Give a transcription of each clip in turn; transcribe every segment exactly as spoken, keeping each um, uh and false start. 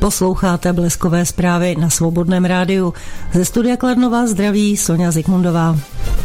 Posloucháte Bleskové zprávy na Svobodném rádiu. Ze studia Kladno vás zdraví Sonja Zikmundová.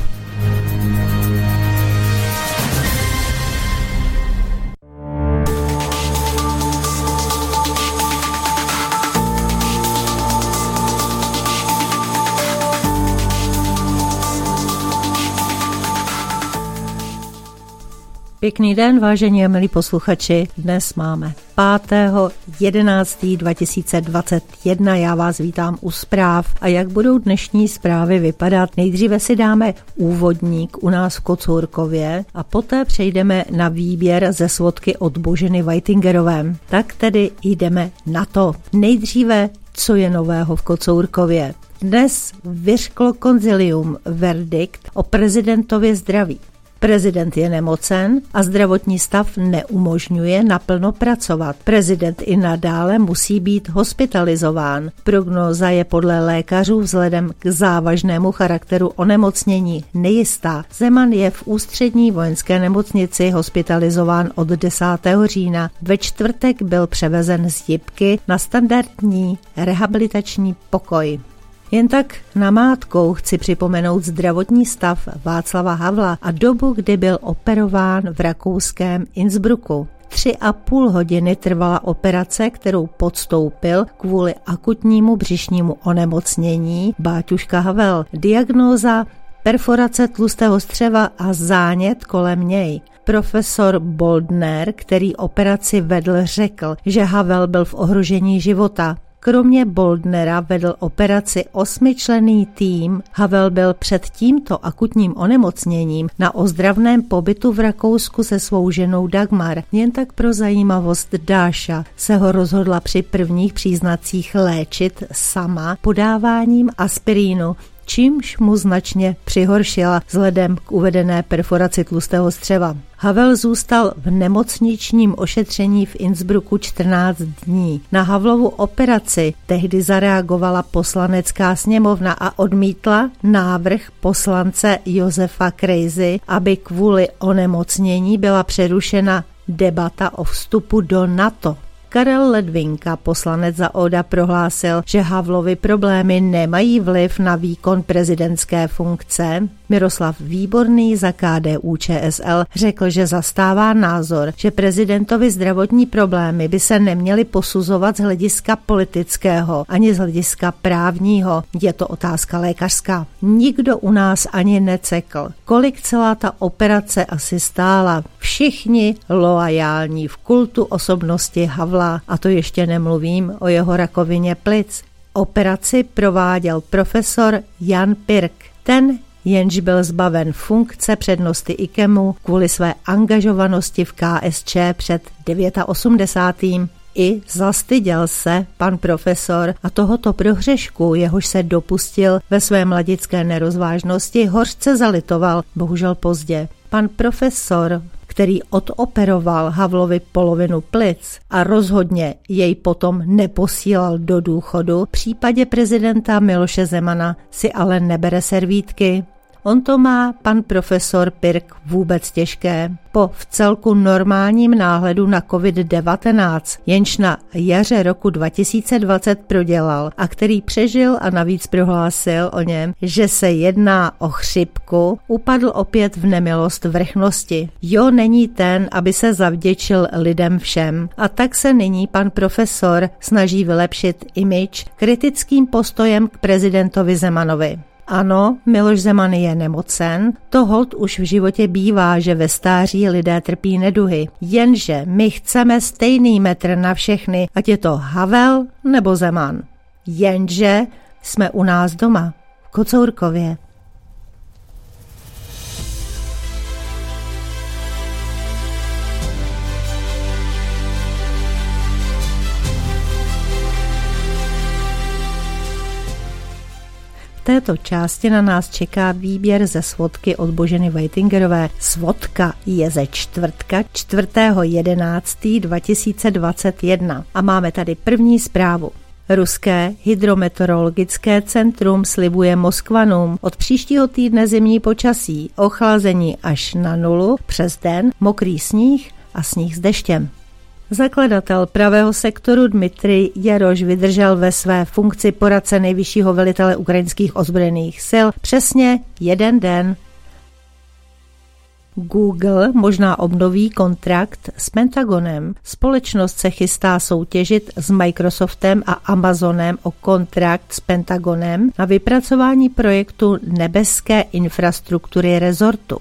Pěkný den, vážení a milí posluchači. Dnes máme pátého jedenáctého dva tisíce dvacet jedna. Já vás vítám u zpráv. A jak budou dnešní zprávy vypadat? Nejdříve si dáme úvodník u nás v Kocourkově a poté přejdeme na výběr ze svodky od Boženy Weitingerové. Tak tedy jdeme na to. Nejdříve, co je nového v Kocourkově. Dnes vyřklo konzilium verdikt o prezidentově zdraví. Prezident je nemocen a zdravotní stav neumožňuje naplno pracovat. Prezident i nadále musí být hospitalizován. Prognóza je podle lékařů vzhledem k závažnému charakteru onemocnění nejistá. Zeman je v ústřední vojenské nemocnici hospitalizován od desátého října. Ve čtvrtek byl převezen z Jipky na standardní rehabilitační pokoj. Jen tak namátkou chci připomenout zdravotní stav Václava Havla a dobu, kdy byl operován v rakouském Innsbrucku. Tři a půl hodiny trvala operace, kterou podstoupil kvůli akutnímu břišnímu onemocnění Báťuška Havel. Diagnóza perforace tlustého střeva a zánět kolem něj. Profesor Boldner, který operaci vedl, řekl, že Havel byl v ohrožení života. Kromě Boldnera vedl operaci osmičlenný tým. Havel byl před tímto akutním onemocněním na ozdravném pobytu v Rakousku se svou ženou Dagmar. Jen tak pro zajímavost, Dáša se ho rozhodla při prvních příznacích léčit sama podáváním aspirínu, čímž mu značně přihoršila vzhledem k uvedené perforaci tlustého střeva. Havel zůstal v nemocničním ošetření v Innsbrucku čtrnáct dní. Na Havlovu operaci tehdy zareagovala poslanecká sněmovna a odmítla návrh poslance Josefa Krejzy, aby kvůli onemocnění byla přerušena debata o vstupu do NATO. Karel Ledvinka, poslanec za O D A, prohlásil, že Havlovy problémy nemají vliv na výkon prezidentské funkce. Miroslav Výborný za K D U Č S L řekl, že zastává názor, že prezidentovi zdravotní problémy by se neměly posuzovat z hlediska politického ani z hlediska právního. Je to otázka lékařská. Nikdo u nás ani necekl, kolik celá ta operace asi stála. Všichni loajální v kultu osobnosti Havla. A to ještě nemluvím o jeho rakovině plic. Operaci prováděl profesor Jan Pirk. Ten, jenž byl zbaven funkce přednosty IKEMu kvůli své angažovanosti v K S Č před osmdesátým devátým I zastyděl se pan profesor a tohoto prohřešku, jehož se dopustil ve své mladické nerozvážnosti, hořce zalitoval, bohužel pozdě. Pan profesor, který odoperoval Havlovi polovinu plic a rozhodně jej potom neposílal do důchodu, v případě prezidenta Miloše Zemana si ale nebere servítky. On to má pan profesor Pirk vůbec těžké. Po vcelku normálním náhledu na covid devatenáct, jenž na jaře roku dva tisíce dvacet prodělal a který přežil a navíc prohlásil o něm, že se jedná o chřipku, upadl opět v nemilost vrchnosti. Jo, není ten, aby se zavděčil lidem všem. A tak se nyní pan profesor snaží vylepšit image kritickým postojem k prezidentovi Zemanovi. Ano, Miloš Zeman je nemocen, to holt už v životě bývá, že ve stáří lidé trpí neduhy. Jenže my chceme stejný metr na všechny, ať je to Havel nebo Zeman. Jenže jsme u nás doma, v Kocourkově. V této části na nás čeká výběr ze svodky od Boženy Weitingerové. Svodka je ze čtvrtka čtvrtého jedenáctého dva tisíce dvacet jedna a máme tady první zprávu. Ruské hydrometeorologické centrum slibuje Moskvanům od příštího týdne zimní počasí, ochlazení až na nulu, přes den mokrý sníh a sníh s deštěm. Zakladatel Pravého sektoru Dmitrij Jaroš vydržel ve své funkci poradce nejvyššího velitele ukrajinských ozbrojených sil přesně jeden den. Google možná obnoví kontrakt s Pentagonem. Společnost se chystá soutěžit s Microsoftem a Amazonem o kontrakt s Pentagonem na vypracování projektu nebeské infrastruktury rezortu.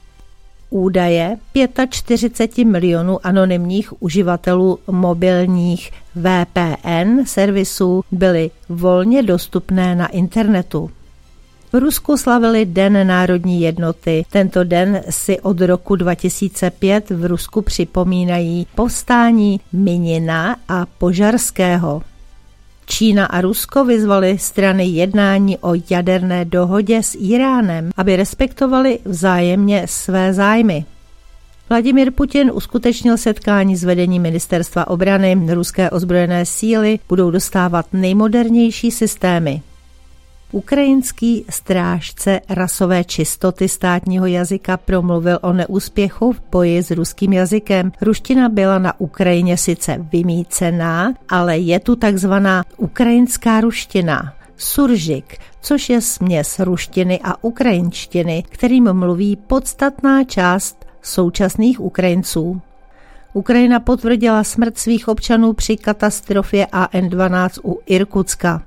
Údaje čtyřicet pět milionů anonymních uživatelů mobilních V P N servisů byly volně dostupné na internetu. V Rusku slavili Den národní jednoty. Tento den si od roku dva tisíce pět v Rusku připomínají povstání Minina a Požarského. Čína a Rusko vyzvali strany jednání o jaderné dohodě s Iránem, aby respektovali vzájemně své zájmy. Vladimír Putin uskutečnil setkání s vedením ministerstva obrany. Ruské ozbrojené síly budou dostávat nejmodernější systémy. Ukrajinský strážce rasové čistoty státního jazyka promluvil o neúspěchu v boji s ruským jazykem. Ruština byla na Ukrajině sice vymýcená, ale je tu takzvaná ukrajinská ruština, suržik, což je směs ruštiny a ukrajinštiny, kterým mluví podstatná část současných Ukrajinců. Ukrajina potvrdila smrt svých občanů při katastrofě A N dvanáct u Irkutska.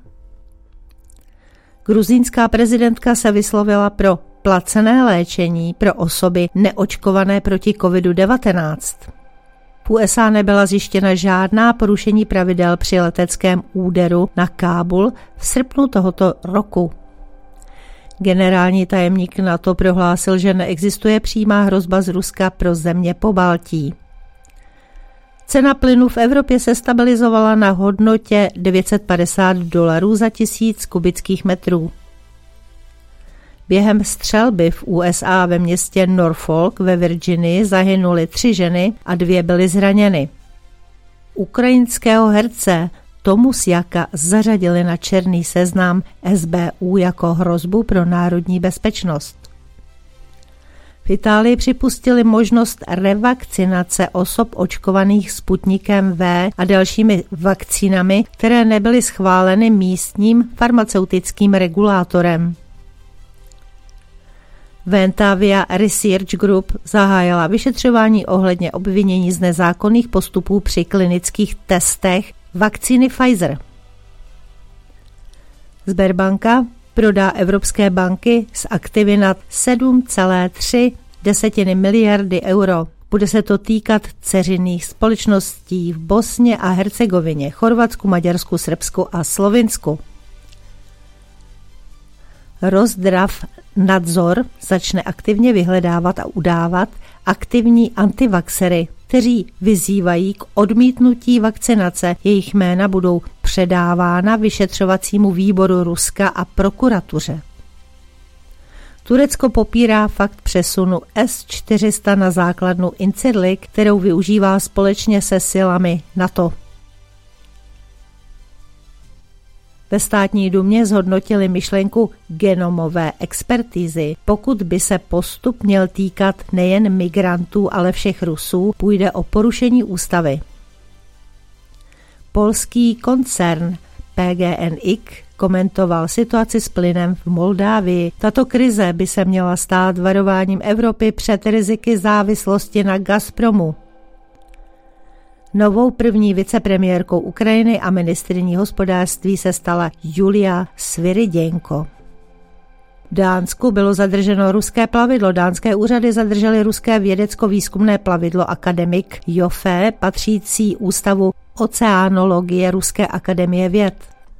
Gruzínská prezidentka se vyslovila pro placené léčení pro osoby neočkované proti kovidu devatenáct. V U S A nebyla zjištěna žádná porušení pravidel při leteckém úderu na Kábul v srpnu tohoto roku. Generální tajemník NATO prohlásil, že neexistuje přímá hrozba z Ruska pro země Pobaltí. Cena plynu v Evropě se stabilizovala na hodnotě devět set padesát dolarů za tisíc kubických metrů. Během střelby v U S A ve městě Norfolk ve Virginii zahynuly tři ženy a dvě byly zraněny. Ukrajinského herce Tomusiaka zařadili na černý seznam S B U jako hrozbu pro národní bezpečnost. V Itálii připustili možnost revakcinace osob očkovaných Sputnikem V a dalšími vakcínami, které nebyly schváleny místním farmaceutickým regulátorem. Ventavia Research Group zahájila vyšetřování ohledně obvinění z nezákonných postupů při klinických testech vakcíny Pfizer. Sberbanka prodá evropské banky z aktivy nad sedm celá tři miliardy euro. Bude se to týkat dceřinných společností v Bosně a Hercegovině, Chorvatsku, Maďarsku, Srbsku a Slovinsku. Rozdravnadzor začne aktivně vyhledávat a udávat aktivní antivaxery, kteří vyzývají k odmítnutí vakcinace. Jejich jména budou předávána vyšetřovacímu výboru Ruska a prokuratuře. Turecko popírá fakt přesunu S čtyři sta na základnu Incirlik, kterou využívá společně se silami NATO. Ve státní dumě zhodnotili myšlenku genomové expertízy. Pokud by se postup měl týkat nejen migrantů, ale všech Rusů, půjde o porušení ústavy. Polský koncern P G N I komentoval situaci s plynem v Moldávii. Tato krize by se měla stát varováním Evropy před riziky závislosti na Gazpromu. Novou první vicepremiérkou Ukrajiny a ministryní hospodářství se stala Julia Sviridenko. V Dánsku bylo zadrženo ruské plavidlo. Dánské úřady zadržely ruské vědecko-výzkumné plavidlo Akademik Joffe, patřící Ústavu oceánologie Ruské akademie věd.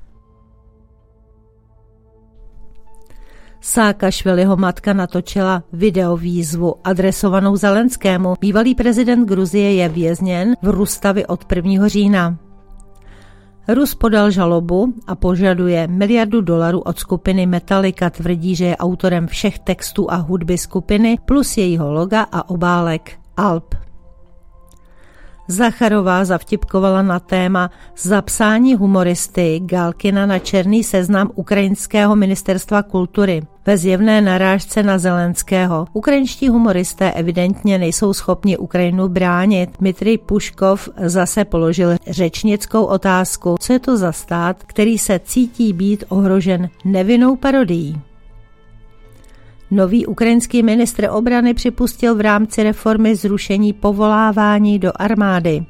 Saakašviliho matka natočila videovýzvu adresovanou Zelenskému. Bývalý prezident Gruzie je vězněn v Rustavi od prvního října. Rus podal žalobu a požaduje miliardu dolarů od skupiny Metallica. Tvrdí, že je autorem všech textů a hudby skupiny plus jejího loga a obálek alb. Zacharová zavtipkovala na téma zapsání humoristy Galkina na černý seznam ukrajinského ministerstva kultury. Ve zjevné narážce na Zelenského. Ukrajinští humoristé evidentně nejsou schopni Ukrajinu bránit. Dmitrij Puškov zase položil řečnickou otázku, co je to za stát, který se cítí být ohrožen nevinnou parodií. Nový ukrajinský ministr obrany připustil v rámci reformy zrušení povolávání do armády.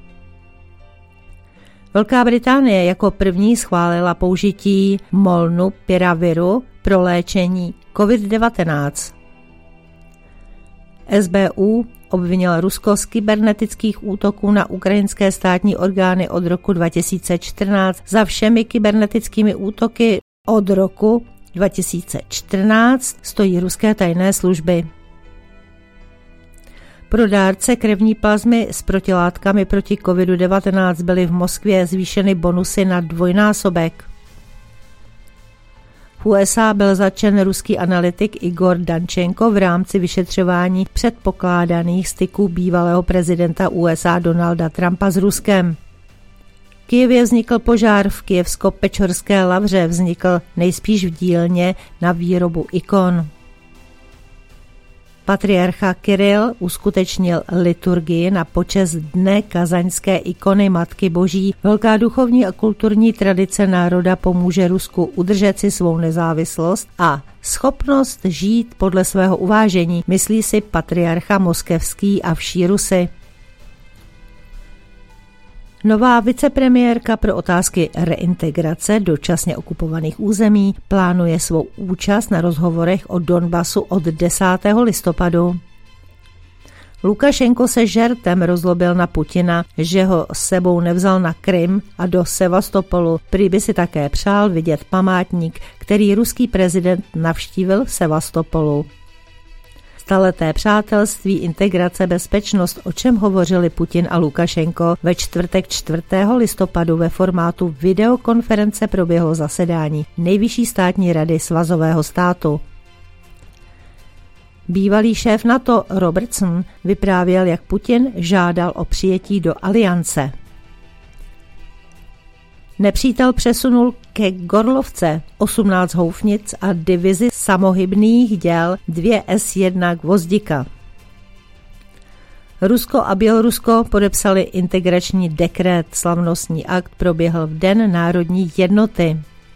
Velká Británie jako první schválila použití molnupiraviru pro léčení covid devatenáct. S B U obvinila Rusko z kybernetických útoků na ukrajinské státní orgány od roku dva tisíce čtrnáct. Za všemi kybernetickými útoky od roku dva tisíce čtrnáct stojí ruské tajné služby. Pro dárce krevní plazmy s protilátkami proti covid devatenáct byly v Moskvě zvýšeny bonusy na dvojnásobek. V U S A byl zatčen ruský analytik Igor Dančenko v rámci vyšetřování předpokládaných styků bývalého prezidenta U S A Donalda Trumpa s Ruskem. V Kyjevě vznikl požár, v Kyjevsko-Pečorské lavře vznikl nejspíš v dílně na výrobu ikon. Patriarcha Kiril uskutečnil liturgii na počest dne kazaňské ikony Matky Boží. Velká duchovní a kulturní tradice národa pomůže Rusku udržet si svou nezávislost a schopnost žít podle svého uvážení, myslí si patriarcha moskevský a vší Rusy. Nová vicepremiérka pro otázky reintegrace dočasně okupovaných území plánuje svou účast na rozhovorech o Donbasu od desátého listopadu. Lukašenko se žertem rozlobil na Putina, že ho s sebou nevzal na Krym a do Sevastopolu. Prý by si také přál vidět památník, který ruský prezident navštívil v Sevastopolu. Staleté přátelství, integrace, bezpečnost, o čem hovořili Putin a Lukašenko ve čtvrtek čtvrtého listopadu ve formátu videokonference proběhlo zasedání Nejvyšší státní rady svazového státu. Bývalý šéf NATO Robertson vyprávěl, jak Putin žádal o přijetí do aliance. Nepřítel přesunul ke Gorlovce osmnáct houfnic a divizi samohybných děl dvě S jedna Gvozdika. Rusko a Bělorusko podepsali integrační dekret. Slavnostní akt proběhl v Den národní jednoty.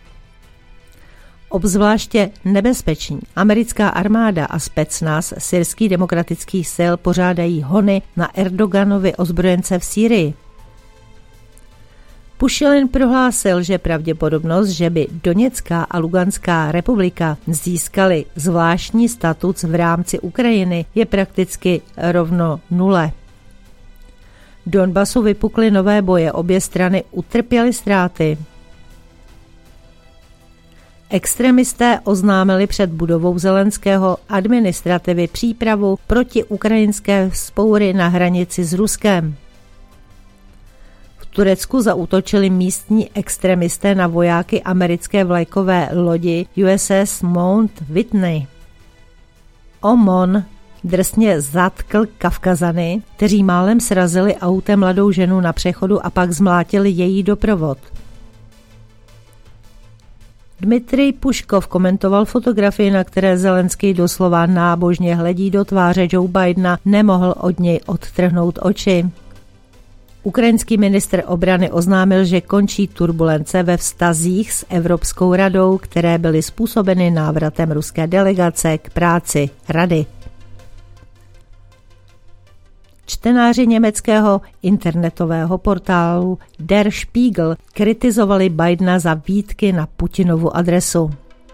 Obzvláště nebezpeční americká armáda a specnaz syrských demokratických sil pořádají hony na Erdoganovi ozbrojence v Sýrii. Pušilin prohlásil, že pravděpodobnost, že by Doněcká a Luganská republika získaly zvláštní statut v rámci Ukrajiny, je prakticky rovno nule. V Donbasu vypukly nové boje, obě strany utrpěly ztráty. Extremisté oznámili před budovou Zelenského administrativy přípravu proti ukrajinské vzpoury na hranici s Ruskem. V Turecku zaútočili místní extremisté na vojáky americké vlajkové lodi U S S Mount Whitney. OMON drsně zatkl Kavkazany, kteří málem srazili autem mladou ženu na přechodu a pak zmlátili její doprovod. Dmitrij Puškov komentoval fotografii, na které Zelenský doslova nábožně hledí do tváře Joe Bidena, nemohl od něj odtrhnout oči. Ukrajinský ministr obrany oznámil, že končí turbulence ve vztazích s Evropskou radou, které byly způsobeny návratem ruské delegace k práci rady. Čtenáři německého internetového portálu Der Spiegel kritizovali Bidena za výtky na Putinovu adresu.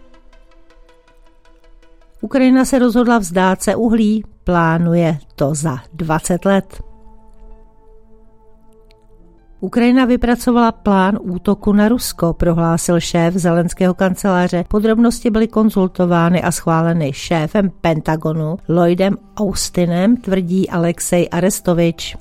Ukrajina se rozhodla vzdát se uhlí, plánuje to za dvacet let. Ukrajina vypracovala plán útoku na Rusko, prohlásil šéf Zelenského kanceláře. Podrobnosti byly konzultovány a schváleny šéfem Pentagonu Lloydem Austinem, tvrdí Alexej Arestovič.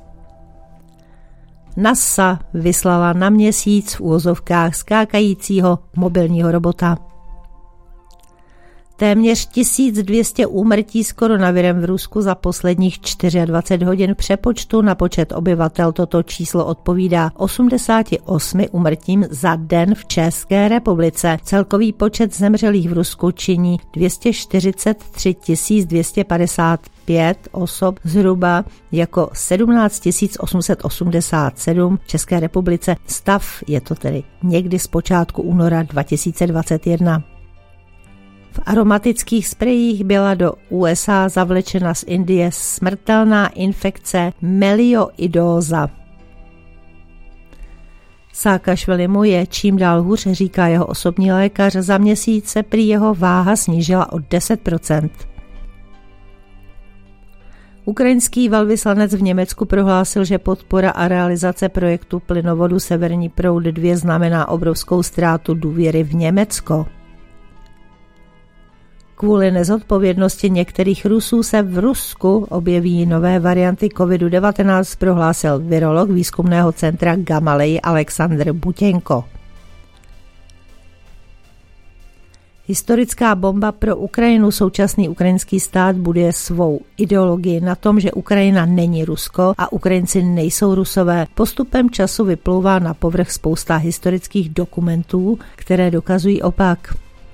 NASA vyslala na Měsíc v úvozovkách skákajícího mobilního robota. Téměř tisíc dvě stě úmrtí s koronavirem v Rusku za posledních dvacet čtyři hodin. V přepočtu na počet obyvatel toto číslo odpovídá osmdesáti osmi úmrtím za den v České republice. Celkový počet zemřelých v Rusku činí dvě stě čtyřicet tři tisíc dvě stě padesát pět osob, zhruba jako sedmnáct tisíc osm set osmdesát sedm v České republice. Stav je to tedy někdy z počátku února dva tisíce dvacet jedna. V aromatických sprejích byla do U S A zavlečena z Indie smrtelná infekce melioidóza. Saakašvilimu je čím dál hůř, říká jeho osobní lékař. Za měsíc se prý jeho váha snížila o deset procent. Ukrajinský velvyslanec v Německu prohlásil, že podpora a realizace projektu plynovodu Severní proud dva znamená obrovskou ztrátu důvěry v Německo. Kvůli nezodpovědnosti některých Rusů se v Rusku objeví nové varianty kovidu devatenáct, prohlásil virolog výzkumného centra Gamalei Alexandr Butěnko. Historická bomba pro Ukrajinu. Současný ukrajinský stát buduje svou ideologii na tom, že Ukrajina není Rusko a Ukrajinci nejsou Rusové. Postupem času vyplouvá na povrch spousta historických dokumentů, které dokazují opak.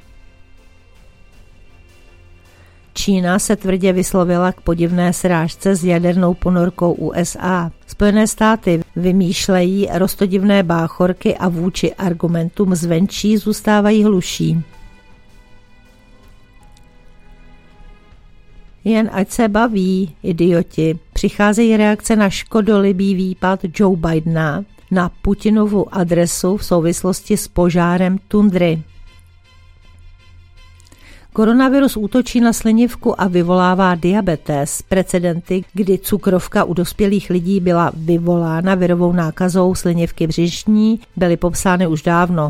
Čína se tvrdě vyslovila k podivné srážce s jadernou ponorkou U S A. Spojené státy vymýšlejí roztodivné báchorky a vůči argumentům zvenčí zůstávají hluší. Jen ať se baví, idioti. Přicházejí reakce na škodolibý výpad Joe Bidena na Putinovu adresu v souvislosti s požárem tundry. Koronavirus útočí na slinivku a vyvolává diabetes. Precedenty, kdy cukrovka u dospělých lidí byla vyvolána virovou nákazou slinivky břišní, byly popsány už dávno.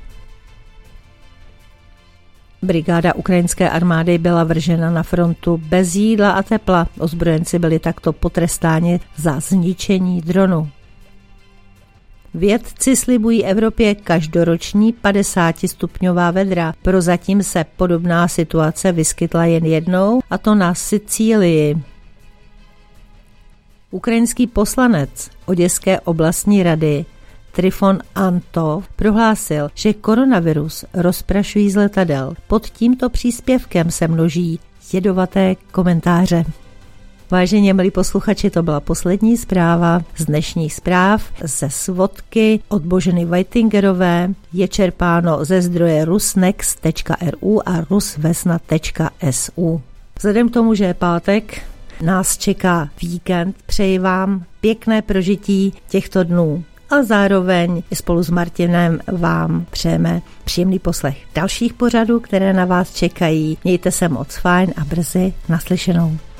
Brigáda ukrajinské armády byla vržena na frontu bez jídla a tepla. Ozbrojenci byli takto potrestáni za zničení dronu. Vědci slibují Evropě každoroční padesátistupňová vedra. Prozatím se podobná situace vyskytla jen jednou, a to na Sicílii. Ukrajinský poslanec Oděské oblastní rady Trifon Antov prohlásil, že koronavirus rozprašují z letadel. Pod tímto příspěvkem se množí jedovaté komentáře. Vážení milí posluchači, to byla poslední zpráva z dnešních zpráv ze svodky od Boženy Weitingerové. Je čerpáno ze zdroje rusnex tečka r u a rusvesna tečka s u. Vzhledem k tomu, že je pátek, nás čeká víkend, přeji vám pěkné prožití těchto dnů. A zároveň spolu s Martinem vám přejeme příjemný poslech dalších pořadů, které na vás čekají. Mějte se moc fajn a brzy naslyšenou.